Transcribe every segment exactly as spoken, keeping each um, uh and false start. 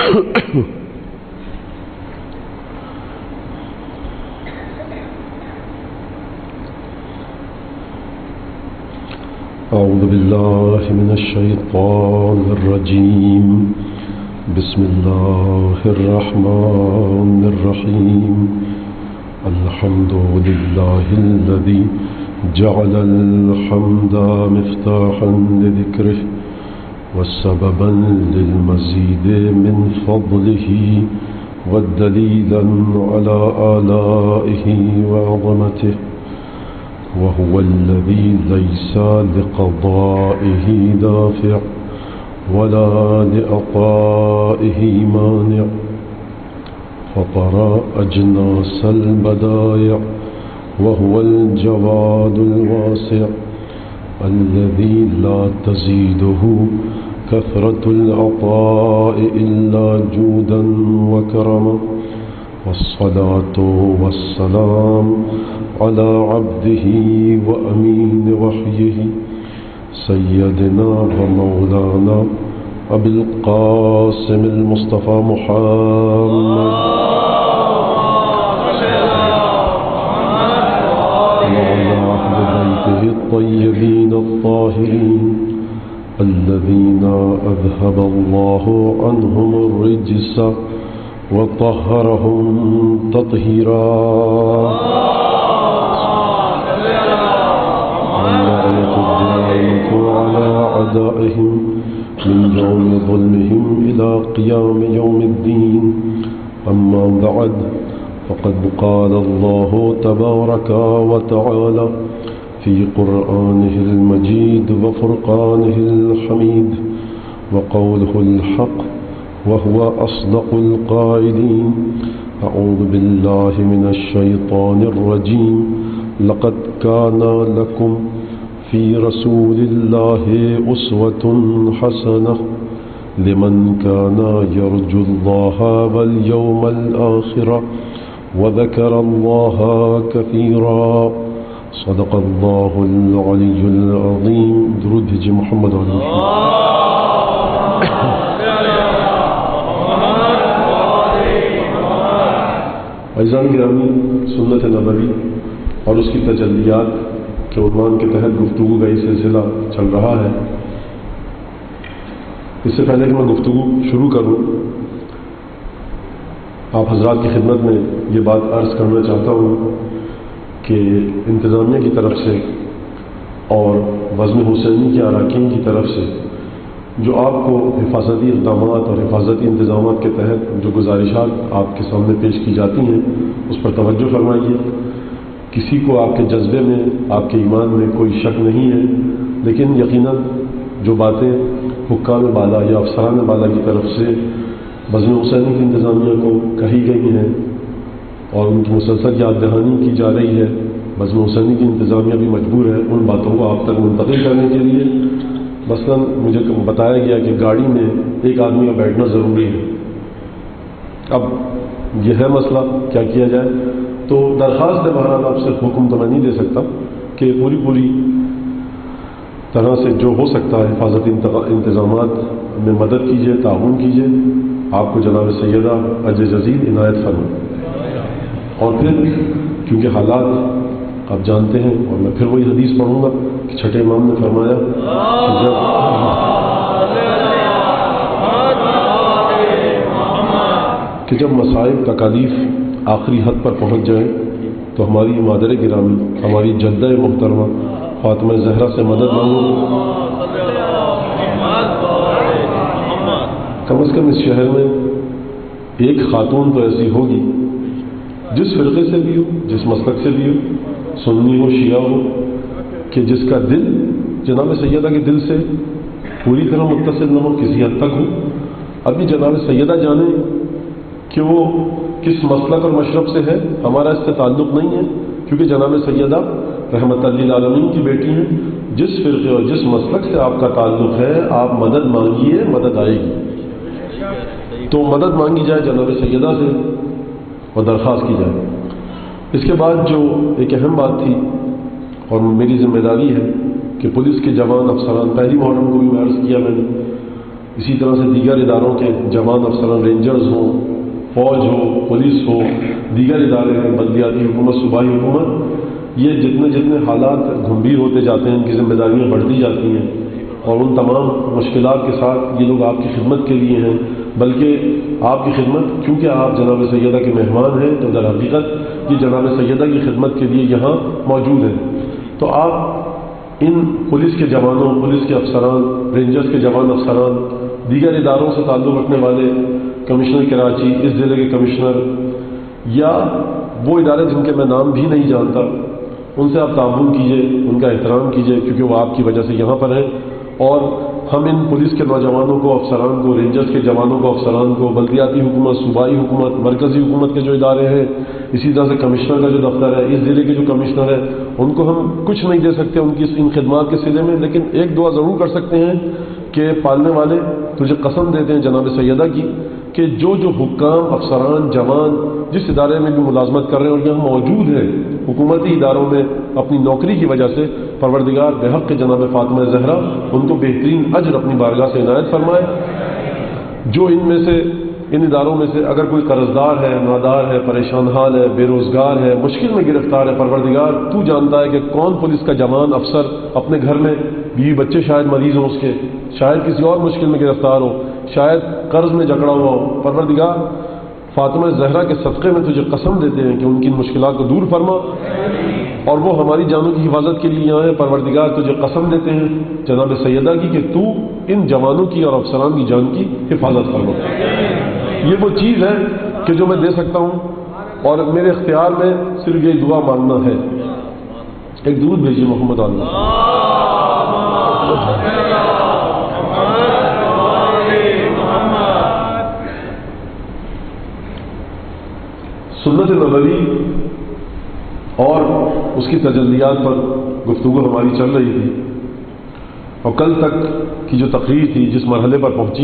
أعوذ بالله من الشيطان الرجيم بسم الله الرحمن الرحيم الحمد لله الذي جعل الحمد مفتاحا لذكره وسببا للمزيد من فضله والدليلا على آلائه وعظمته وهو الذي ليس لقضائه دافع ولا لعطائه مانع فطر أجناس البدائع وهو الجواد الواسع الذي لا تزيده كثرة العطاء إلا جودا وكرما والصلاة والسلام على عبده وأمين وحيه سيدنا ومولانا أبي القاسم المصطفى محمد وعلى أهل بيته الطيبين الطاهرين الذين أذهب الله عنهم الرجس وطهرهم تطهيرا على أعدائهم من يوم ظلمهم إلى قيام يوم الدين أما بعد فقد قال الله تبارك وتعالى في قرآنه المجيد وفرقانه الحميد وقوله الحق وهو أصدق القائلين أعوذ بالله من الشيطان الرجيم لقد كان لكم في رسول الله أسوة حسنة لمن كان يرجو الله واليوم الآخر وذكر الله كثيرا صدق الله العلي العظيم درود جي محمد عليه عزیزان گرامی، سنت نبوی اور اس کی تجلیات کے عنوان کے تحت گفتگو کا یہ سلسلہ چل رہا ہے۔ اس سے پہلے کہ میں گفتگو شروع کروں، آپ حضرات کی خدمت میں یہ بات عرض کرنا چاہتا ہوں کہ انتظامیہ کی طرف سے اور بزم حسینی کے اراکین کی طرف سے جو آپ کو حفاظتی اقدامات اور حفاظتی انتظامات کے تحت جو گزارشات آپ کے سامنے پیش کی جاتی ہیں اس پر توجہ فرمائیے۔ کسی کو آپ کے جذبے میں، آپ کے ایمان میں کوئی شک نہیں ہے، لیکن یقیناً جو باتیں حکام بالا یا افسران بالا کی طرف سے بزم حسینی کی انتظامیہ کو کہی گئی ہیں اور ان کی مسلسل یاد دہانی کی جا رہی ہے، بزم حسینی کی انتظامیہ بھی مجبور ہے ان باتوں کو آپ تک منتقل کرنے کے لیے۔ مثلاً مجھے بتایا گیا کہ گاڑی میں ایک آدمی کا بیٹھنا ضروری ہے۔ اب یہ ہے مسئلہ، کیا کیا جائے؟ تو درخواست ہے، بہرحال آپ سے حکم تو میں نہیں دے سکتا کہ پوری پوری طرح سے جو ہو سکتا ہے حفاظتی انتظامات میں مدد کیجیے، تعاون کیجیے۔ آپ کو جناب سیدہ اجر جزیل عنایت فرمائے۔ اور پھر کیونکہ حالات آپ جانتے ہیں، اور میں پھر وہی حدیث پڑھوں گا کہ چھٹے امام نے فرمایا کہ جب کہ جب مصائب تکالیف آخری حد پر پہنچ جائیں تو ہماری مادر گرامی، ہماری جدہ محترمہ فاطمہ زہرا سے مدد مانگو۔ کم از کم اس شہر میں ایک خاتون تو ایسی ہوگی جس فرقے سے بھی ہو، جس مسلک سے بھی ہو، سنی ہو، شیعہ ہو، کہ جس کا دل جناب سیدہ کے دل سے پوری طرح متصل نہ ہو، کسی حد تک ہو۔ ابھی جناب سیدہ جانیں کہ وہ کس مسلک اور مشرب سے ہے، ہمارا اس سے تعلق نہیں ہے، کیونکہ جناب سیدہ رحمت للعالمین کی بیٹی ہیں۔ جس فرقے اور جس مسلک سے آپ کا تعلق ہے، آپ مدد مانگیے، مدد آئے گی۔ تو مدد مانگی جائے جناب سیدہ سے اور درخواست کی جائے۔ اس کے بعد جو ایک اہم بات تھی اور میری ذمہ داری ہے کہ پولیس کے جوان افسران، پہلی محرم کو بھی میں عرض کیا میں نے اسی طرح سے دیگر اداروں کے جوان افسران، رینجرز ہوں، فوج ہو، پولیس ہو، دیگر ادارے ہیں، بلدیاتی حکومت، صوبائی حکومت، یہ جتنے جتنے حالات گھمبیر ہوتے جاتے ہیں، ان کی ذمہ داریاں بڑھتی جاتی ہیں، اور ان تمام مشکلات کے ساتھ یہ لوگ آپ کی خدمت کے لیے ہیں، بلکہ آپ کی خدمت کیونکہ آپ جناب سیدہ کے مہمان ہیں، تو در حقیقت یہ جناب سیدہ کی خدمت کے لیے یہاں موجود ہیں۔ تو آپ ان پولیس کے جوانوں، پولیس کے افسران، رینجرز کے جوان افسران، دیگر اداروں سے تعلق رکھنے والے، کمشنر کراچی، اس ضلع کے کمشنر، یا وہ ادارے جن کے میں نام بھی نہیں جانتا، ان سے آپ تعاون کیجئے، ان کا احترام کیجئے، کیونکہ وہ آپ کی وجہ سے یہاں پر ہیں۔ اور ہم ان پولیس کے نوجوانوں کو، افسران کو، رینجرز کے جوانوں کو، افسران کو، بلدیاتی حکومت، صوبائی حکومت، مرکزی حکومت کے جو ادارے ہیں، اسی طرح سے کمشنر کا جو دفتر ہے، اس ضلع کے جو کمشنر ہے، ان کو ہم کچھ نہیں دے سکتے ان کی ان خدمات کے سلسلے میں، لیکن ایک دعا ضرور کر سکتے ہیں کہ پالنے والے تجھے قسم دیتے ہیں جناب سیدہ کی کہ جو جو حکام، افسران، جوان جس ادارے میں بھی ملازمت کر رہے ہیں اور یہاں موجود ہیں حکومتی اداروں میں اپنی نوکری کی وجہ سے، پروردگار بحق کے جناب فاطمہ زہرا ان کو بہترین اجر اپنی بارگاہ سے عنایت فرمائے۔ جو ان میں سے ان اداروں میں سے اگر کوئی قرض دار ہے، نادار ہے، پریشان حال ہے، بے روزگار ہے، مشکل میں گرفتار ہے، پروردگار تو جانتا ہے کہ کون پولیس کا جوان، افسر اپنے گھر میں بیوی بچے شاید مریض ہوں، اس کے شاید کسی اور مشکل میں گرفتار ہو، شاید قرض میں جکڑا ہوا ہو، پروردگار فاطمہ زہرا کے صدقے میں تجھے قسم دیتے ہیں کہ ان کی مشکلات کو دور فرما، اور وہ ہماری جانوں کی حفاظت کے لیے یہاں ہے۔ پروردگار تجھے قسم دیتے ہیں جناب سیدہ کی کہ تو ان جوانوں کی اور افسران کی جان کی حفاظت فرما۔ یہ وہ چیز ہے کہ جو میں دے سکتا ہوں، اور میرے اختیار میں صرف یہ دعا مانگنا ہے۔ ایک درود بھیجیے محمد علی۔ سنت نبوی اور اس کی تجلیات پر گفتگو ہماری چل رہی تھی، اور کل تک کی جو تقریر تھی جس مرحلے پر پہنچی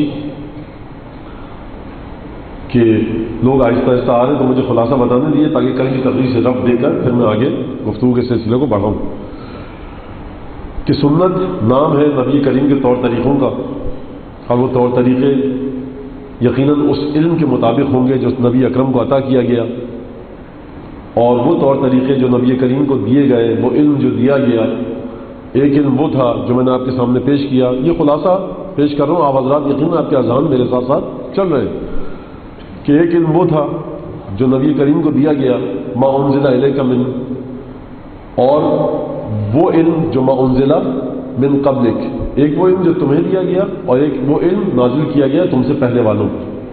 کہ لوگ آہستہ آہستہ آ رہے ہیں، تو مجھے خلاصہ بتانے دیے تاکہ کل کی تقریر سے رفع دے کر پھر میں آگے گفتگو کے سلسلے کو بڑھاؤں کہ سنت نام ہے نبی کریم کے طور طریقوں کا، اور وہ طور طریقے یقیناً اس علم کے مطابق ہوں گے جو نبی اکرم کو عطا کیا گیا، اور وہ طور طریقے جو نبی کریم کو دیے گئے، وہ علم جو دیا گیا، ایک علم وہ تھا جو میں نے آپ کے سامنے پیش کیا۔ یہ خلاصہ پیش کر رہا ہوں، آپ حضرات یقیناً آپ کے اذان میرے ساتھ ساتھ چل رہے ہیں کہ ایک علم وہ تھا جو نبی کریم کو دیا گیا، ما انزل الیک من، اور وہ علم جو ما انزل من قبلک، ایک وہ علم جو تمہیں دیا گیا اور ایک وہ علم نازل کیا گیا تم سے پہلے والوں۔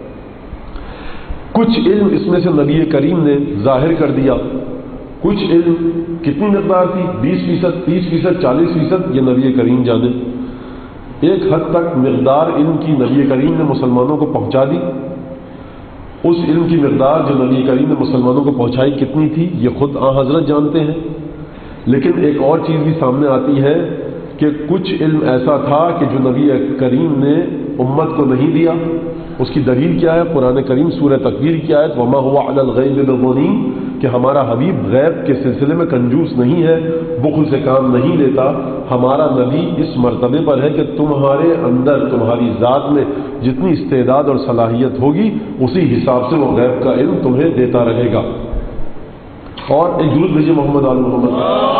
کچھ علم اس میں سے نبی کریم نے ظاہر کر دیا، کچھ علم کتنی مقدار تھی، بیس فیصد، تیس فیصد، چالیس فیصد، یہ نبی کریم جانے۔ ایک حد تک مقدار علم کی نبی کریم نے مسلمانوں کو پہنچا دی، اس علم کی مقدار جو نبی کریم نے مسلمانوں کو پہنچائی کتنی تھی یہ خود آن حضرت جانتے ہیں، لیکن ایک اور چیز بھی سامنے آتی ہے کہ کچھ علم ایسا تھا کہ جو نبی کریم نے امت کو نہیں دیا۔ اس کی دلیل کیا ہے؟ قرآن کریم سورہ تکویر کی آیت وما هو علی الغیب بضنین، کہ ہمارا حبیب غیب کے سلسلے میں کنجوس نہیں ہے، بخل سے کام نہیں لیتا۔ ہمارا نبی اس مرتبے پر ہے کہ تمہارے اندر، تمہاری ذات میں جتنی استعداد اور صلاحیت ہوگی اسی حساب سے وہ غیب کا علم تمہیں دیتا رہے گا۔ اور ایک درود بھیجیے محمد آل محمد۔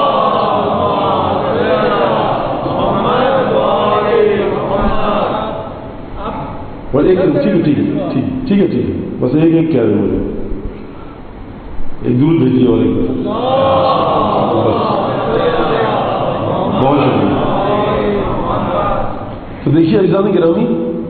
اور ایک ٹھیک ہے ٹھیک ہے ٹھیک ہے ٹھیک ہے بس ایک ایک کہہ رہے مجھے ایک دودھ بھیجیے اور ایک بہت شکریہ۔ تو دیکھیے عزیزان گرامی،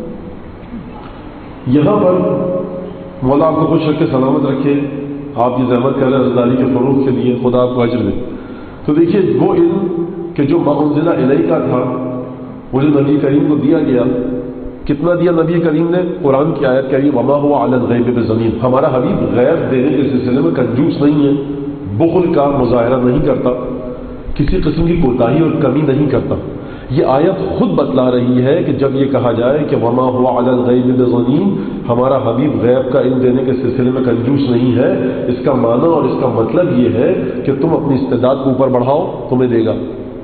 یہاں پر مولا آپ کو خوش رکھے، سلامت رکھے، آپ یہ زحمت کر رہے ہیں رضاداری کے فروغ کے لیے، خدا آپ کو اجر دے۔ تو دیکھیے وہ علم کہ جو ما انزل الیک کا تھا، وہ جو نبی کریم کو دیا گیا، کتنا دیا نبی کریم نے؟ قرآن کی آیت کہہ رہی ہے وما هو علی الغیب بضنین، ہمارا حبیب غیب دینے کے سلسلے میں کنجوس نہیں ہے، بخل کا مظاہرہ نہیں کرتا، کسی قسم کی کوتاہی اور کمی نہیں کرتا۔ یہ آیت خود بتلا رہی ہے کہ جب یہ کہا جائے کہ وما هو علی الغیب بضنین، ہمارا حبیب غیب کا علم دینے کے سلسلے میں کنجوس نہیں ہے، اس کا معنی اور اس کا مطلب یہ ہے کہ تم اپنی استعداد کو اوپر بڑھاؤ، تمہیں دے گا،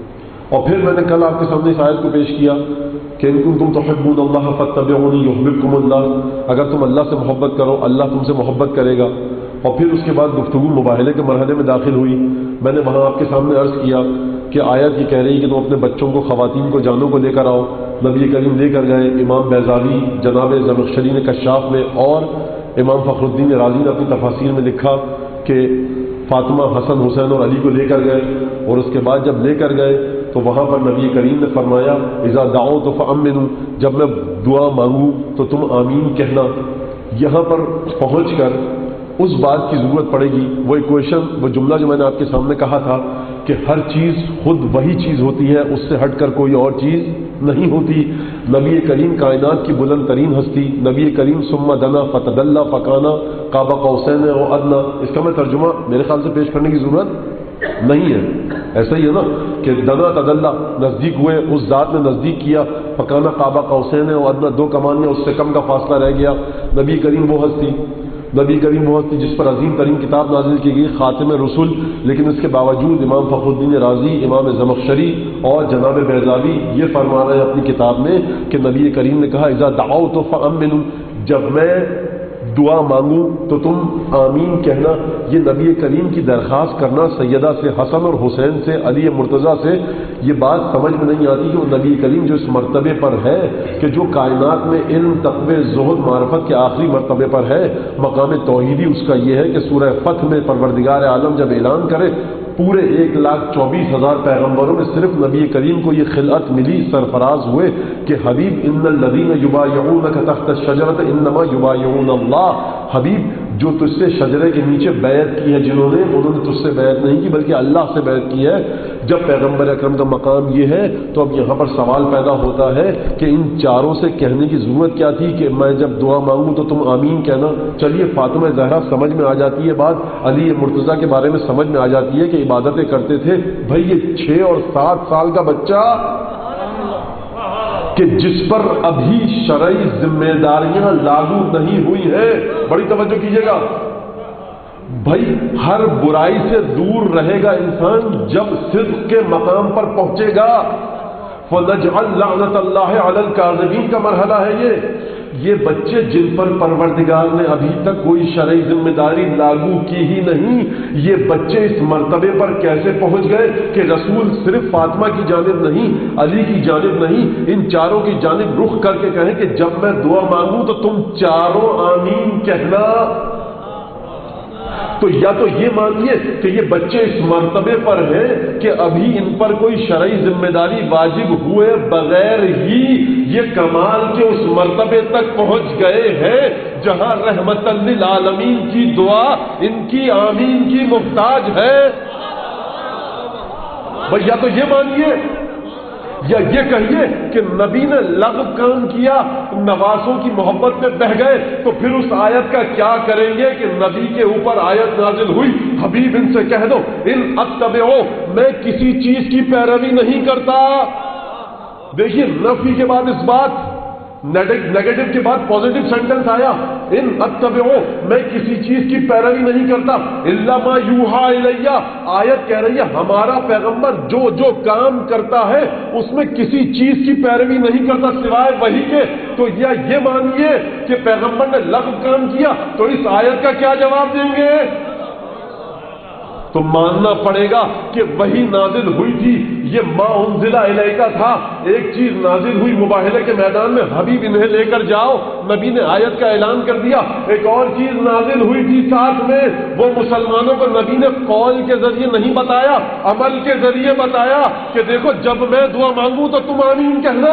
اور پھر میں نے کل آپ کے سامنے اس آیت کو پیش کیا کہ ان کنتم تحبون اللہ فاتبعونی یحببکم اللہ، اگر تم اللہ سے محبت کرو اللہ تم سے محبت کرے گا۔ اور پھر اس کے بعد گفتگو مباہلے کے مرحلے میں داخل ہوئی۔ میں نے وہاں آپ کے سامنے عرض کیا کہ آیت یہ کہہ رہی ہے کہ تم اپنے بچوں کو، خواتین کو، جانوں کو لے کر آؤ۔ نبی کریم لے کر گئے۔ امام بیضاوی جناب زمخشری نے کشاف میں اور امام فخر الدین رازی نے اپنی تفاسیر میں لکھا کہ فاطمہ حسن حسین اور علی کو لے کر گئے، اور اس کے بعد جب لے کر گئے تو وہاں پر نبی کریم نے فرمایا اذا دعوت فامنوا، جب میں دعا مانگوں تو تم آمین کہنا۔ یہاں پر پہنچ کر اس بات کی ضرورت پڑے گی، وہ ایکویشن، وہ جملہ جو میں نے آپ کے سامنے کہا تھا کہ ہر چیز خود وہی چیز ہوتی ہے، اس سے ہٹ کر کوئی اور چیز نہیں ہوتی۔ نبی کریم کائنات کی بلند ترین ہستی، نبی کریم ثم دنا فتدلى فکانا قاب قوسین او ادنی، اس کا میں ترجمہ میرے خیال سے پیش کرنے کی ضرورت نہیں ہے۔ ایسا ہی ہے نا کہ دنا تدلّا، نزدیک ہوئے، اس ذات نے نزدیک کیا، فکانا قاب قوسین او ادنی، دو کمانیاں اس سے کم کا فاصلہ رہ گیا۔ نبی کریم وہ ہستی، نبی کریم وہ ہستی جس پر عظیم ترین کتاب نازل کی گئی، خاتم رسول، لیکن اس کے باوجود امام فخر الدین رازی، امام زمخشری اور جناب بیضاوی یہ فرما رہے ہیں اپنی کتاب میں کہ نبی کریم نے کہا اذا دعوت فامنوا، جب میں دعا مانگوں تو تم آمین کہنا۔ یہ نبی کریم کی درخواست کرنا سیدہ سے، حسن اور حسین سے، علی مرتضیٰ سے، یہ بات سمجھ میں نہیں آتی کہ وہ نبی کریم جو اس مرتبے پر ہے کہ جو کائنات میں علم، تقوی، زہد، معرفت کے آخری مرتبے پر ہے، مقام توحیدی اس کا یہ ہے کہ سورہ فتح میں پروردگار عالم جب اعلان کرے پورے ایک لاکھ چوبیس ہزار پیغمبروں میں صرف نبی کریم کو یہ خلعت ملی، سرفراز ہوئے کہ حبیب ان الذین یبایعونک تحت الشجرۃ انما یبایعون اللہ، حبیب جو تجھ سے شجرے کے نیچے بیعت کی ہے جنہوں نے، انہوں نے تجھ سے بیعت نہیں کی بلکہ اللہ سے بیعت کی ہے۔ جب پیغمبر اکرم کا مقام یہ ہے تو اب یہاں پر سوال پیدا ہوتا ہے کہ ان چاروں سے کہنے کی ضرورت کیا تھی کہ میں جب دعا مانگوں تو تم آمین کہنا۔ چلیے فاطمہ زہرا سمجھ میں آ جاتی ہے بات، علی مرتضیٰ کے بارے میں سمجھ میں آ جاتی ہے کہ عبادتیں کرتے تھے۔ بھائی یہ چھ اور سات سال کا بچہ کہ جس پر ابھی شرعی ذمہ داریاں لاگو نہیں ہوئی ہیں، بڑی توجہ کیجیے گا بھائی، ہر برائی سے دور رہے گا انسان جب صدق کے مقام پر پہنچے گا۔ فَنَجْعَلْ لَعْنَةَ اللَّهِ عَلَى الْكَاذِبِينَ کا مرحلہ ہے یہ یہ بچے جن پر پروردگار نے ابھی تک کوئی شرعی ذمہ داری لاگو کی ہی نہیں، یہ بچے اس مرتبے پر کیسے پہنچ گئے کہ رسول صرف فاطمہ کی جانب نہیں، علی کی جانب نہیں، ان چاروں کی جانب رخ کر کے کہیں کہ جب میں دعا مانگوں تو تم چاروں آمین کہنا۔ تو یا تو یہ مانیے کہ یہ بچے اس مرتبے پر ہیں کہ ابھی ان پر کوئی شرعی ذمہ داری واجب ہوئے بغیر ہی یہ کمال کے اس مرتبے تک پہنچ گئے ہیں جہاں رحمت للعالمین کی دعا ان کی آمین کی محتاج ہے۔ بھائی یا تو یہ مانیے یا یہ کہیے کہ نبی نے لغو کام کیا، نوازوں کی محبت میں بہ گئے، تو پھر اس آیت کا کیا کریں گے کہ نبی کے اوپر آیت نازل ہوئی، حبیب ان سے کہہ دو ان اتبعو، میں کسی چیز کی پیروی نہیں کرتا۔ دیکھیے نفی کے بعد اس بات، نیگیٹو کے بعد پازیٹو سینٹنس آیا، ان اتبعو، میں کسی چیز کی پیروی نہیں کرتا الا ما یوحى الیہ، آیت کہہ رہی ہے ہمارا پیغمبر جو جو کام کرتا ہے اس میں کسی چیز کی پیروی نہیں کرتا سوائے وحی کے۔ تو یا یہ مانیے کہ پیغمبر نے لغو کام کیا تو اس آیت کا کیا جواب دیں گے؟ تو ماننا پڑے گا کہ وہی نازل ہوئی تھی، یہ ما انزل الیک تھا، ایک چیز نازل ہوئی مباہلے کے میدان میں، حبیب انہیں لے کر جاؤ، نبی نے آیت کا اعلان کر دیا۔ ایک اور چیز نازل ہوئی تھی ساتھ میں، وہ مسلمانوں کو نبی نے قول کے ذریعے نہیں بتایا، عمل کے ذریعے بتایا کہ دیکھو جب میں دعا مانگوں تو تم آمین کہنا۔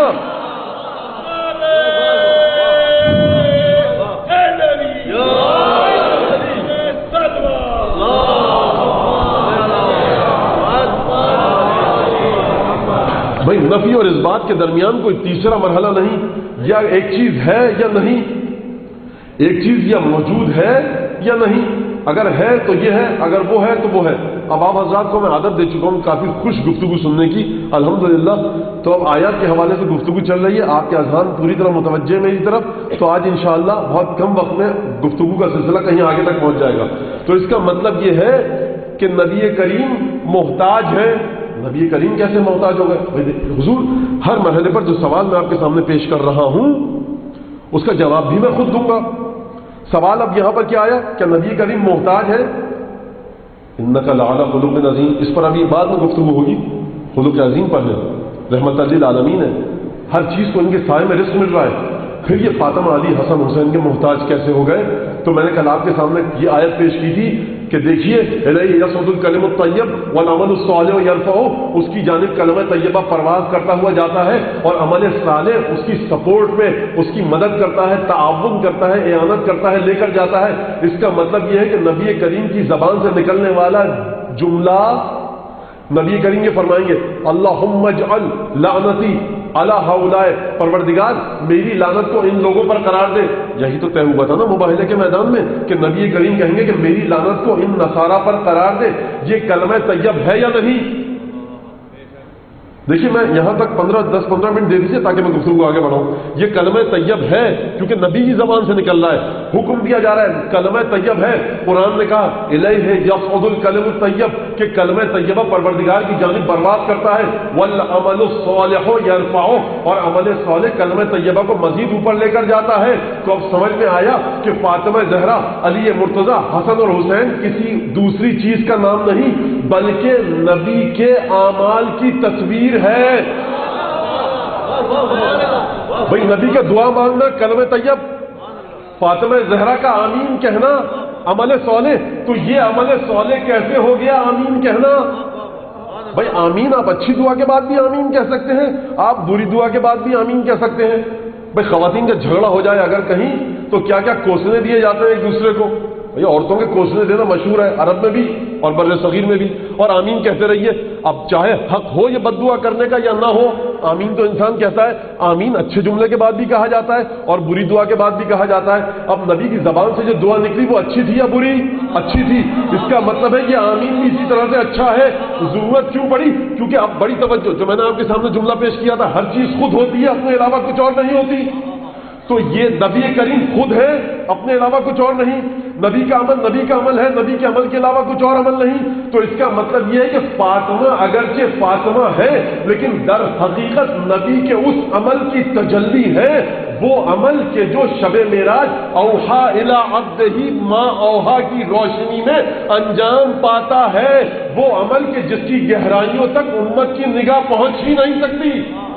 بھائی نفی اور اس بات کے درمیان کوئی تیسرا مرحلہ نہیں، یا ایک چیز ہے یا نہیں، ایک چیز یا موجود ہے یا نہیں، اگر ہے تو یہ ہے، اگر وہ ہے تو وہ ہے۔ اب آپ حضرات کو میں عادت دے چکا ہوں کافی خوش گفتگو سننے کی الحمدللہ، تو اب آیات کے حوالے سے گفتگو چل رہی ہے، آپ کے اذہان پوری طرح متوجہ میری طرف، تو آج انشاءاللہ بہت کم وقت میں گفتگو کا سلسلہ کہیں آگے تک پہنچ جائے گا۔ تو اس کا مطلب یہ ہے کہ نبی کریم محتاج ہے نبی کریم کیسے محتاج ہو گئے؟ حضور ہر مرحلے پر جو سوال میں آپ کے سامنے پیش کر رہا ہوں اس کا جواب بھی میں خود دوں گا۔ سوال اب یہاں پر کیا آیا؟ کیا نبی کریم محتاج ہے؟ انک لعلی خلق عظیم، اس پر ابھی بعد میں گفتگو ہوگی۔ خلق عظیم پر ہے، رحمت للعالمین ہے، ہر چیز کو ان کے سائے میں رزق مل رہا ہے، پھر یہ فاطمہ علی حسن حسین کے محتاج کیسے ہو گئے؟ تو میں نے کل آپ کے سامنے یہ آیت پیش کی تھی کہ دیکھیے الیہ یصعد الکلم الطیب والعمل الصالح یرفعہ، اس کی جانب کلمہ طیبہ پرواز کرتا ہوا جاتا ہے اور عمل صالح اس کی سپورٹ میں اس کی مدد کرتا ہے، تعاون کرتا ہے، اعانت کرتا ہے، لے کر جاتا ہے۔ اس کا مطلب یہ ہے کہ نبی کریم کی زبان سے نکلنے والا جملہ، نبی کریم یہ فرمائیں گے اللہم اجعل لعنتی علی ہؤلاء، پروردگار میری لعنت کو ان لوگوں پر قرار دے۔ یہی تو طے ہوا تھا نا مباہلے کے میدان میں کہ نبی کریم کہیں گے کہ میری لعنت کو ان نصارہ پر قرار دے۔ یہ کلمہ طیب ہے یا نہیں؟ دیکھیے میں یہاں تک پندرہ دس پندرہ منٹ دے دیجیے تاکہ میں گفتگو آگے بڑھاؤں۔ یہ کلمہ طیب ہے کیونکہ نبی کی زبان سے نکل رہا ہے، حکم دیا جا رہا ہے کلمہ طیب ہے۔ قرآن نے کہا الیہ یصعد الکلم الطیب، کہ کلمہ طیبہ پروردگار کی جانب پرواز کرتا ہے، والعمل الصالح یرفعہ، اور عمل صالح کلمہ طیبہ کو مزید اوپر لے کر جاتا ہے۔ تو اب سمجھ میں آیا کہ فاطمہ زہرا، علی مرتضیٰ، حسن اور حسین کسی دوسری چیز کا نام نہیں بلکہ نبی کے اعمال کی تصویر ہے۔ بھئی نبی کا دعا مانگنا کلمہ طیب، فاطمہ زہرا کا آمین کہنا عمل صالح، تو یہ عمل صالح کیسے ہو گیا آمین کہنا؟ بھئی آمین آپ اچھی دعا کے بعد بھی آمین کہہ سکتے ہیں، آپ بری دعا کے بعد بھی آمین کہہ سکتے ہیں۔ بھئی خواتین کا جھگڑا ہو جائے اگر کہیں تو کیا کیا کوسنے دیے جاتے ہیں ایک دوسرے کو؟ بھئی عورتوں کے کوسنے دینا مشہور ہے عرب میں بھی اور بر صغیر میں بھی، اور آمین کہتے رہیے۔ اب چاہے حق ہو یہ بد دعا کرنے کا یا نہ ہو، آمین تو انسان کہتا ہے۔ آمین اچھے جملے کے بعد بھی کہا جاتا ہے اور بری دعا کے بعد بھی کہا جاتا ہے۔ اب نبی کی زبان سے جو دعا نکلی وہ اچھی تھی یا بری؟ اچھی تھی۔ اس کا مطلب ہے کہ آمین بھی اسی طرح سے اچھا ہے۔ ضرورت کیوں پڑی؟ کیونکہ اب بڑی توجہ، جو میں نے آپ کے سامنے جملہ پیش کیا تھا، ہر چیز خود ہوتی ہے، اپنے علاوہ کچھ اور نہیں ہوتی۔ تو یہ نبی کریم خود ہے، اپنے علاوہ کچھ اور نہیں۔ نبی کا عمل نبی کا عمل ہے، نبی کے عمل کے علاوہ کچھ اور عمل نہیں۔ تو اس کا مطلب یہ ہے کہ فاطمہ اگرچہ فاطمہ ہے لیکن در حقیقت نبی کے اس عمل کی تجلی ہے، وہ عمل کے جو شب معراج اوحا الی عبدہ ما اوحا کی روشنی میں انجام پاتا ہے، وہ عمل کے جس کی گہرائیوں تک امت کی نگاہ پہنچ ہی نہیں سکتی۔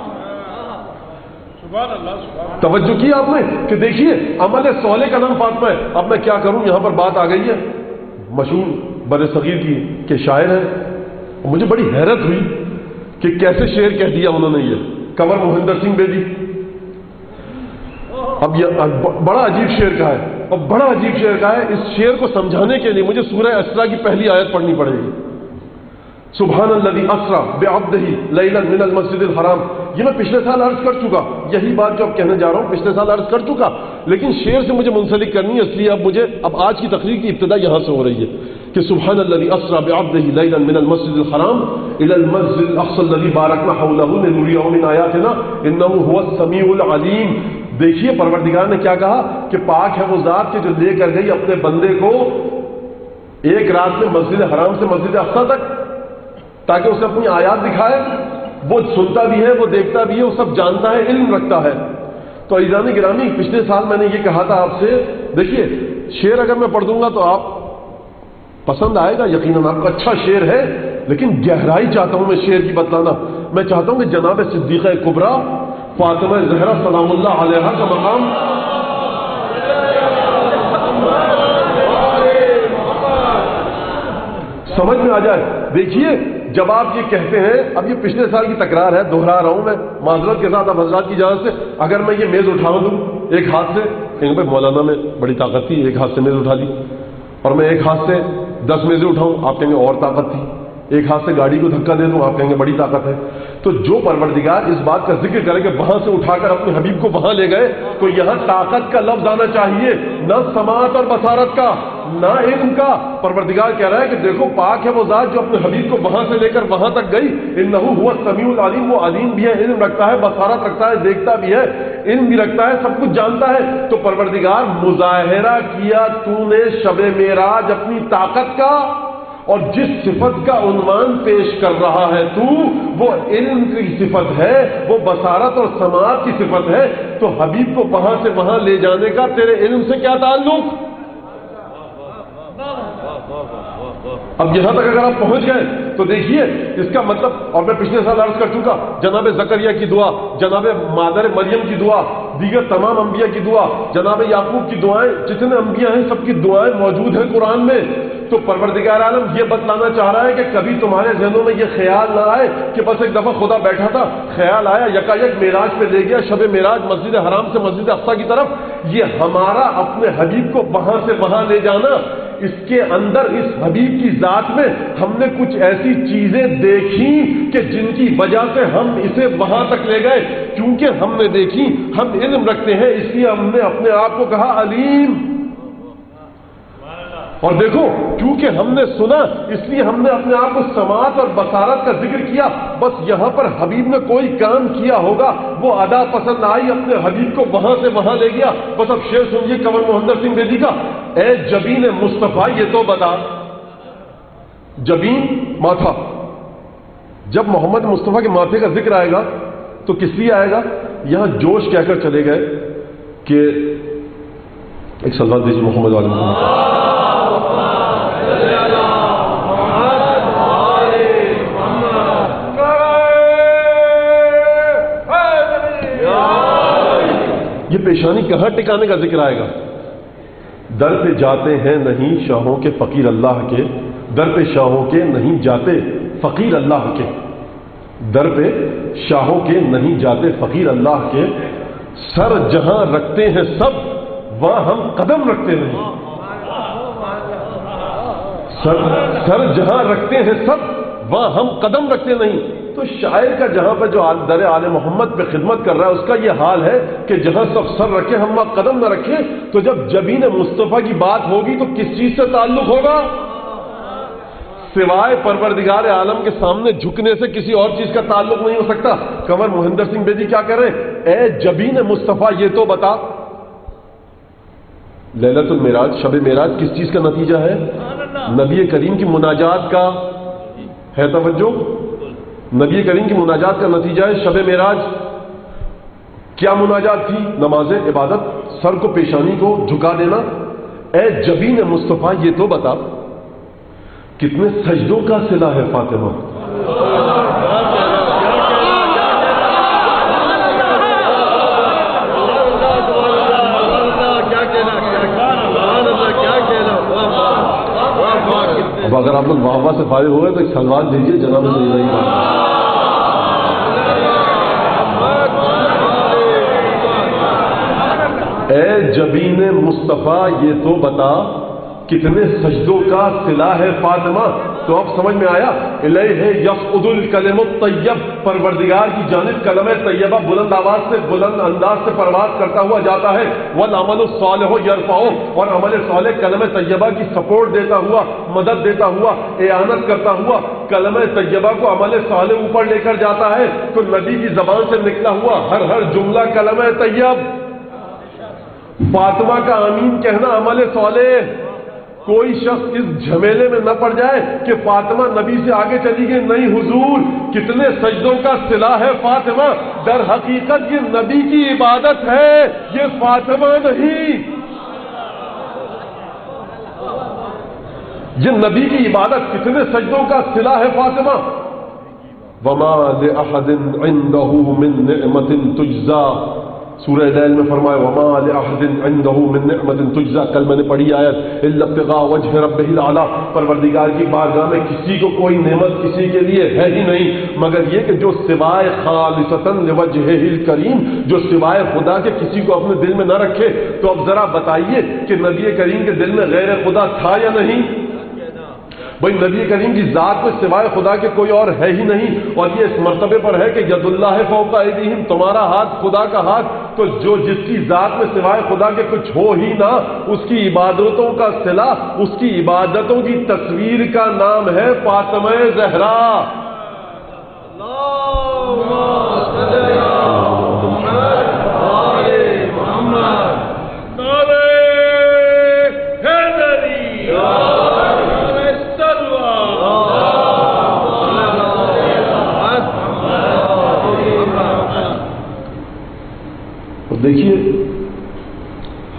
توجہ کی آپ نے کہ دیکھیے عمل صالح کا نام فاطمہ ہے۔ اب میں کیا کروں، یہاں پر بات آ گئی ہے مشہور بر صغیر کی کہ شاعر ہے، مجھے بڑی حیرت ہوئی کہ کیسے شعر کہہ دیا انہوں نے۔ یہ کنور مہندر سنگھ بیدی، اب یہ بڑا عجیب شعر کہا ہے اور بڑا عجیب شعر کہا ہے۔ اس شعر کو سمجھانے کے لیے مجھے سورہ اسراء کی پہلی آیت پڑھنی پڑے گی۔ سبحان الذی اسری بعبدہ لیلا من المسجد الحرام، یہ میں پچھلے سال عرض کر چکا، یہی بات جو اب کہنے جا رہا ہوں پچھلے سال عرض کر چکا، لیکن شعر سے مجھے منسلک کرنی ہے، اس لیے اب مجھے اب آج کی تقریر کی ابتدا یہاں سے ہو رہی ہے کہ سبحان الذی اسری بعبدہ لیلا من المسجد الحرام الی المسجد الاقصی الذی بارکنا حولہ لنریہ من آیاتنا انہ هو السمیع العلیم۔ دیکھیے پروردگار نے کیا کہا کہ پاک ہے وہ ذات کہ جو لے کر گئی اپنے بندے کو ایک رات میں مسجد حرام سے مسجد اقصی تک تاکہ اسے اپنی آیات دکھائے۔ وہ سنتا بھی ہے، وہ دیکھتا بھی ہے، وہ سب جانتا ہے، علم رکھتا ہے۔ تو عزیزان گرامی، پچھلے سال میں نے یہ کہا تھا آپ سے، دیکھیے شعر اگر میں پڑھ دوں گا تو آپ پسند آئے گا، یقیناً آپ کا اچھا شعر ہے، لیکن گہرائی چاہتا ہوں میں شعر کی بتلانا۔ میں چاہتا ہوں کہ جناب صدیقہ کبریٰ فاطمہ زہرا سلام اللہ علیہا کا مقام سمجھ میں آ جائے۔ دیکھیے جب آپ یہ کہتے ہیں، اب یہ پچھلے سال کی تکرار ہے، دہرا رہا ہوں میں معذرت کے ساتھ اب حضرات کی اجازت سے، اگر میں یہ میز اٹھا دوں ایک ہاتھ سے، کہیں گے مولانا میں بڑی طاقت تھی، ایک ہاتھ سے میز اٹھا لی، اور میں ایک ہاتھ سے دس میزیں اٹھاؤں، آپ کہیں گے اور طاقت تھی، ایک ہاتھ سے گاڑی کو دھکا دے دوں، آپ کہیں گے بڑی طاقت ہے۔ تو جو پروردگار اس بات کا ذکر کرے کہ وہاں سے اٹھا کر اپنے حبیب کو وہاں لے گئے، تو یہاں طاقت کا لفظ آنا چاہیے، نہ سماعت اور بصارت کا، نہ علم کا۔ پروردگار کہہ رہا ہے کہ دیکھو پاک ہے وہ ذات جو اپنے حبیب کو وہاں سے لے کر وہاں تک گئی، انہ هو السمیع العلیم، وہ علیم بھی ہے، علم رکھتا ہے، بصارت رکھتا ہے، دیکھتا بھی ہے، علم بھی رکھتا ہے، سب کچھ جانتا ہے۔ تو پروردگار مظاہرہ کیا تو نے شب معراج اپنی طاقت کا اور جس صفت کا عنوان پیش کر رہا ہے تو وہ علم کی صفت ہے، وہ بصارت اور سماعت کی صفت ہے، تو حبیب کو وہاں سے وہاں لے جانے کا تیرے علم سے کیا تعلق؟ اب یہاں تک اگر آپ پہنچ گئے تو دیکھیے اس کا مطلب، اور میں پچھلے سال عرض کر چکا، جناب زکریا کی دعا، جناب مادر مریم کی دعا، دیگر تمام انبیاء کی دعا، جناب یعقوب کی دعائیں، جتنے انبیاء ہیں سب کی دعائیں موجود ہیں قرآن میں. تو پروردگار عالم یہ بتلانا چاہ رہا ہے کہ کبھی تمہارے ذہنوں میں یہ خیال نہ آئے کہ بس ایک دفعہ خدا بیٹھا تھا، خیال آیا، یکایک معراج پہ لے گیا، شب معراج مسجد حرام سے مسجد اقصی کی طرف. یہ ہمارا اپنے حبیب کو وہاں سے وہاں لے جانا، اس کے اندر اس حبیب کی ذات میں ہم نے کچھ ایسی چیزیں دیکھی کہ جن کی وجہ سے ہم اسے وہاں تک لے گئے. کیونکہ ہم نے دیکھی، ہم علم رکھتے ہیں، اس لیے ہم نے اپنے آپ کو کہا علیم. اور دیکھو کیونکہ ہم نے سنا اس لیے ہم نے اپنے آپ کو سماعت اور بصارت کا ذکر کیا. بس یہاں پر حبیب نے کوئی کام کیا ہوگا، وہ ادا پسند آئی، اپنے حبیب کو وہاں سے وہاں لے گیا. بس اب شعر سنیے کنور مہندر سنگھ بیدی کا، اے جبین مصطفیٰ یہ تو بتا. جبین ماتھا، جب محمد مصطفیٰ کے ماتھے کا ذکر آئے گا تو کس لیے آئے گا؟ یہاں جوش کہہ کر چلے گئے کہ ایک صلوات دیجیے محمد علیہ محمد. یہ پیشانی کہاں ٹکانے کا ذکر آئے گا؟ در پہ جاتے ہیں نہیں شاہوں کے فقیر اللہ کے، در پہ شاہوں کے نہیں جاتے فقیر اللہ کے، در پہ شاہوں کے نہیں جاتے فقیر اللہ کے، سر جہاں رکھتے ہیں سب وہاں ہم قدم رکھتے نہیں. سر سر جہاں رکھتے ہیں سب وہاں ہم قدم رکھتے نہیں. تو شاعر کا جہاں پہ جو در آل محمد پہ خدمت کر رہا ہے اس کا یہ حال ہے کہ جہاں سب سر رکھے ہم وہاں قدم نہ رکھیں. تو جب جبین مصطفیٰ کی بات ہوگی تو کس چیز سے تعلق ہوگا؟ سوائے پروردگار عالم کے سامنے جھکنے سے کسی اور چیز کا تعلق نہیں ہو سکتا. کنور مہندر سنگھ بیدی کیا کہہ رہے ہیں؟ اے جبین مصطفیٰ یہ تو بتا. لیلۃ المعراج، شب معراج کس چیز کا نتیجہ ہے؟ نبی کریم کی مناجات کا ہے. توجہ، نبی کریم کی مناجات کا نتیجہ ہے شب معراج. کیا مناجات تھی؟ نماز عبادت، سر کو پیشانی کو جھکا دینا. اے جبین مصطفیٰ یہ تو بتا کتنے سجدوں کا صلہ ہے فاطمہ. اب اگر آپ لوگ واہ واہ سے فارغ ہو گئے تو ایک سلوات دیجیے جناب سے. اے جبین مصطفیٰ یہ تو بتا کتنے سجدوں کا صلہ ہے فاطمہ. تو اب سمجھ میں آیا؟ الیہ یصعد الکلم الطیب، پروردگار کی جانب کلمہ طیبہ بلند آواز سے، بلند انداز سے پرواز کرتا ہوا جاتا ہے. والعمل الصالح یرفعہ، اور عمل صالح کلمہ طیبہ کی سپورٹ دیتا ہوا، مدد دیتا ہوا، اعانت کرتا ہوا کلمہ طیبہ کو عمل صالح اوپر لے کر جاتا ہے. تو نبی کی زبان سے نکلا ہوا ہر ہر جملہ کلمہ طیب. فاطمہ کا آمین کہنا عمل صالح. کوئی شخص اس جھمیلے میں نہ پڑ جائے کہ فاطمہ نبی سے آگے چلی گئی. نہیں حضور، کتنے سجدوں کا صلہ ہے فاطمہ. در حقیقت یہ نبی کی عبادت ہے، یہ فاطمہ نہیں. یہ نبی کی عبادت، کتنے سجدوں کا صلہ ہے فاطمہ. وما لأحد عنده من نعمت تجزا، سورہ لیل میں فرمایا وما لأحد عنده من نعمت تجزا. کل میں نے پڑھی آیت الا ابتغاء وجه ربه الاعلى، پروردگار کی بارگاہ میں کسی کو کوئی نعمت کسی کے لیے ہے ہی نہیں مگر یہ کہ جو سوائے خالصتا لوجهه الکریم، جو سوائے خدا کے کسی کو اپنے دل میں نہ رکھے. تو اب ذرا بتائیے کہ نبی کریم کے دل میں غیر خدا تھا یا نہیں؟ بھائی نبی کریم کی ذات میں سوائے خدا کے کوئی اور ہے ہی نہیں. اور یہ اس مرتبے پر ہے کہ ید اللہ فوق ایدیہم، تمہارا ہاتھ خدا کا ہاتھ. تو جو جس کی ذات میں سوائے خدا کے کچھ ہو ہی نہ، اس کی عبادتوں کا صلہ، اس کی عبادتوں کی تصویر کا نام ہے فاطمہ زہرا.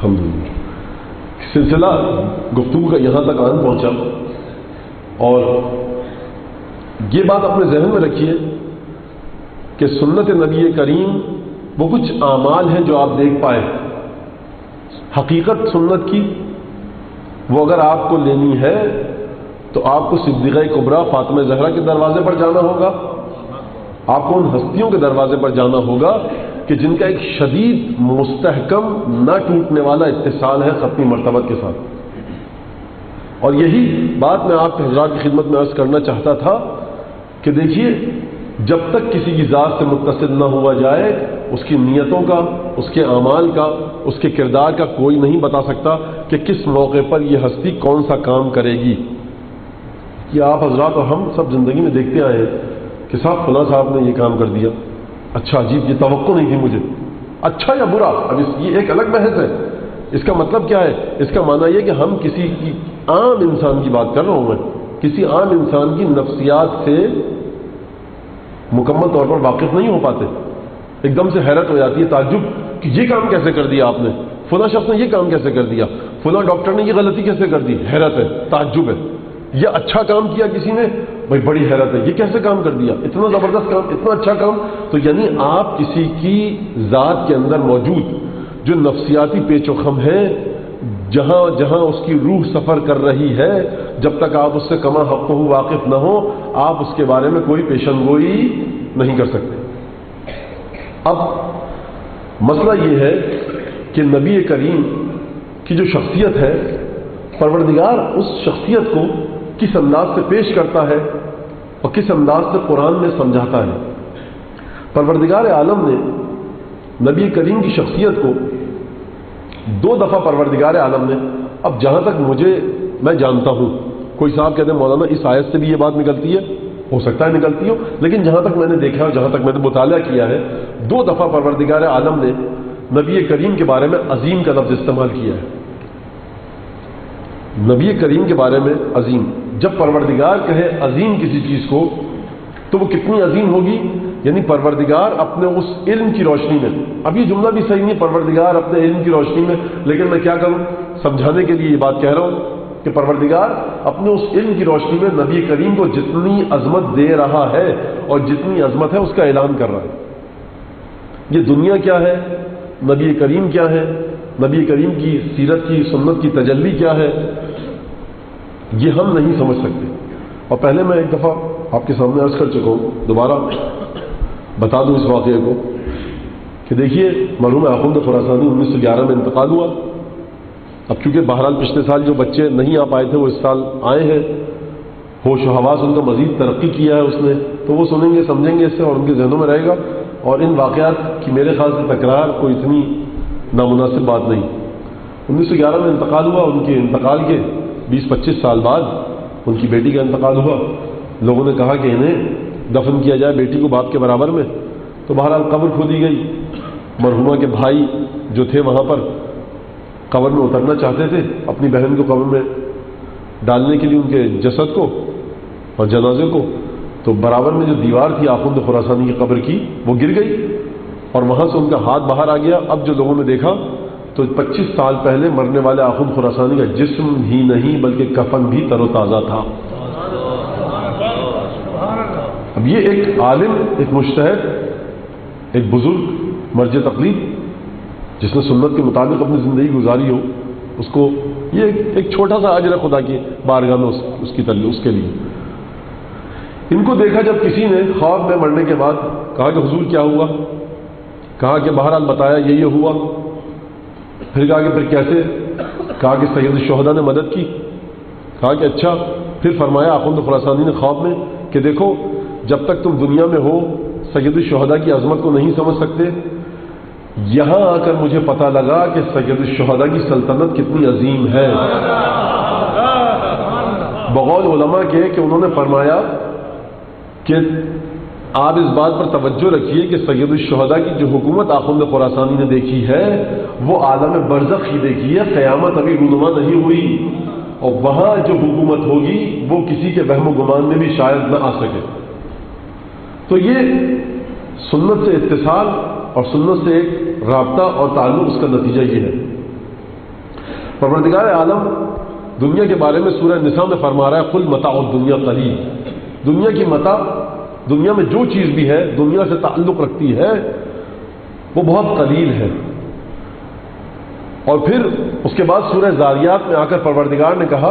الحمدللہ سلسلہ گفتگو کا یہاں تک آن پہنچا، اور یہ بات اپنے ذہن میں رکھیے کہ سنت نبی کریم وہ کچھ اعمال ہیں جو آپ دیکھ پائے، حقیقت سنت کی وہ اگر آپ کو لینی ہے تو آپ کو صدیقہ کبریٰ فاطمہ زہرا کے دروازے پر جانا ہوگا، آپ کو ان ہستیوں کے دروازے پر جانا ہوگا کہ جن کا ایک شدید مستحکم نہ ٹوٹنے والا اتصال ہے ختمی مرتبت کے ساتھ۔ اور یہی بات میں آپ کے حضرات کی خدمت میں عرض کرنا چاہتا تھا کہ دیکھیے، جب تک کسی کی ذات سے متصل نہ ہوا جائے، اس کی نیتوں کا، اس کے اعمال کا، اس کے کردار کا کوئی نہیں بتا سکتا کہ کس موقع پر یہ ہستی کون سا کام کرے گی۔ یہ آپ حضرات اور ہم سب زندگی میں دیکھتے آئے ہیں کہ صاحب فلاں صاحب نے یہ کام کر دیا، اچھا عجیب، یہ توقع نہیں تھی مجھے، اچھا یا برا، اب اس یہ ایک الگ بحث ہے۔ اس کا مطلب کیا ہے؟ اس کا معنی یہ کہ ہم کسی کی عام انسان کی بات کر رہا ہوں میں، کسی عام انسان کی نفسیات سے مکمل طور پر واقف نہیں ہو پاتے، ایک دم سے حیرت ہو جاتی ہے، تعجب کہ یہ کام کیسے کر دیا آپ نے، فلاں شخص نے یہ کام کیسے کر دیا، فلاں ڈاکٹر نے یہ غلطی کیسے کر دی، حیرت ہے، تعجب ہے۔ یہ اچھا کام کیا کسی نے، بھائی بڑی حیرت ہے، یہ کیسے کام کر دیا، اتنا زبردست کام، اتنا اچھا کام۔ تو یعنی آپ کسی کی ذات کے اندر موجود جو نفسیاتی پیچ و خم ہے، جہاں جہاں اس کی روح سفر کر رہی ہے، جب تک آپ اس سے کما حق ہو واقف نہ ہو، آپ اس کے بارے میں کوئی پیشن گوئی نہیں کر سکتے۔ اب مسئلہ یہ ہے کہ نبی کریم کی جو شخصیت ہے، پروردگار اس شخصیت کو کس انداز سے پیش کرتا ہے اور کس انداز سے قرآن میں سمجھاتا ہے۔ پروردگار عالم نے نبی کریم کی شخصیت کو دو دفعہ پروردگار عالم نے، اب جہاں تک مجھے میں جانتا ہوں، کوئی صاحب کہتے ہیں مولانا اس آیت سے بھی یہ بات نکلتی ہے، ہو سکتا ہے نکلتی ہو، لیکن جہاں تک میں نے دیکھا اور جہاں تک میں نے مطالعہ کیا ہے، دو دفعہ پروردگار عالم نے نبی کریم کے بارے میں عظیم کا لفظ استعمال کیا ہے۔ نبی کریم کے بارے میں عظیم، جب پروردگار کہے عظیم کسی چیز کو تو وہ کتنی عظیم ہوگی، یعنی پروردگار اپنے اس علم کی روشنی میں، اب یہ جملہ بھی صحیح نہیں، پروردگار اپنے علم کی روشنی میں، لیکن میں کیا کروں، سمجھانے کے لیے یہ بات کہہ رہا ہوں کہ پروردگار اپنے اس علم کی روشنی میں نبی کریم کو جتنی عظمت دے رہا ہے اور جتنی عظمت ہے اس کا اعلان کر رہا ہے۔ یہ دنیا کیا ہے، نبی کریم کیا ہے، نبی کریم کی سیرت کی سنت کی تجلی کیا ہے، یہ ہم نہیں سمجھ سکتے۔ اور پہلے میں ایک دفعہ آپ کے سامنے عرض کر چکا ہوں، دوبارہ بتا دوں اس واقعے کو کہ دیکھیے، مرحوم آخوند خراسانی انیس سو گیارہ میں انتقال ہوا۔ اب چونکہ بہرحال پچھلے سال جو بچے نہیں آ پائے تھے وہ اس سال آئے ہیں، ہوش و حواس ان کا مزید ترقی کیا ہے اس نے، تو وہ سنیں گے سمجھیں گے اس سے اور ان کے ذہنوں میں رہے گا، اور ان واقعات کی میرے خیال سے تکرار کوئی اتنی نامناسب بات نہیں۔ انیس سو گیارہ میں انتقال ہوا، ان کے انتقال کے بیس پچیس سال بعد ان کی بیٹی کا انتقال ہوا۔ لوگوں نے کہا کہ انہیں دفن کیا جائے بیٹی کو باپ کے برابر میں، تو بہرحال قبر کھودی گئی۔ مرحومہ کے بھائی جو تھے وہاں پر قبر میں اترنا چاہتے تھے اپنی بہن کو قبر میں ڈالنے کے لیے ان کے جسد کو اور جنازے کو، تو برابر میں جو دیوار تھی آخوند خراسانی کی قبر کی وہ گر گئی اور وہاں سے ان کا ہاتھ باہر آ گیا۔ اب جو لوگوں نے دیکھا تو پچیس سال پہلے مرنے والے آخوند خراسانی کا جسم ہی نہیں بلکہ کفن بھی تر و تازہ تھا۔ اب یہ ایک عالم، ایک مجتہد، ایک بزرگ مرجع تقلید جس نے سنت کے مطابق اپنی زندگی گزاری ہو، اس کو یہ ایک چھوٹا سا اجر خدا کی بارگاہ میں اس, اس کی تل اس کے لیے۔ ان کو دیکھا جب کسی نے خواب میں مرنے کے بعد، کہا کہ حضور کیا ہوا، کہا کہ بہرحال بتایا یہ یہ ہوا، پھر کہا کہ پھر کیسے، کہا کہ سید الشہداء نے مدد کی، کہا کہ اچھا، پھر فرمایا آخوند خراسانی نے خواب میں کہ دیکھو جب تک تم دنیا میں ہو سید الشہداء کی عظمت کو نہیں سمجھ سکتے، یہاں آ کر مجھے پتہ لگا کہ سید الشہداء کی سلطنت کتنی عظیم ہے۔ بقول علماء کے کہ انہوں نے فرمایا کہ آپ اس بات پر توجہ رکھیے کہ سید الشہداء کی جو حکومت آخوند خراسانی نے دیکھی ہے وہ عالم برزخ ہی دیکھی ہے، قیامت ابھی رونما نہیں ہوئی، اور وہاں جو حکومت ہوگی وہ کسی کے وہم و گمان میں بھی شاید نہ آ سکے۔ تو یہ سنت سے اتصال اور سنت سے ایک رابطہ اور تعلق، اس کا نتیجہ یہ ہے۔ پروردگار عالم دنیا کے بارے میں سورہ نساء میں فرما رہا ہے قل متاع الدنیا قلیل، دنیا کی متاع، دنیا میں جو چیز بھی ہے دنیا سے تعلق رکھتی ہے وہ بہت قلیل ہے۔ اور پھر اس کے بعد سورہ زاریات میں آ کر پروردگار نے کہا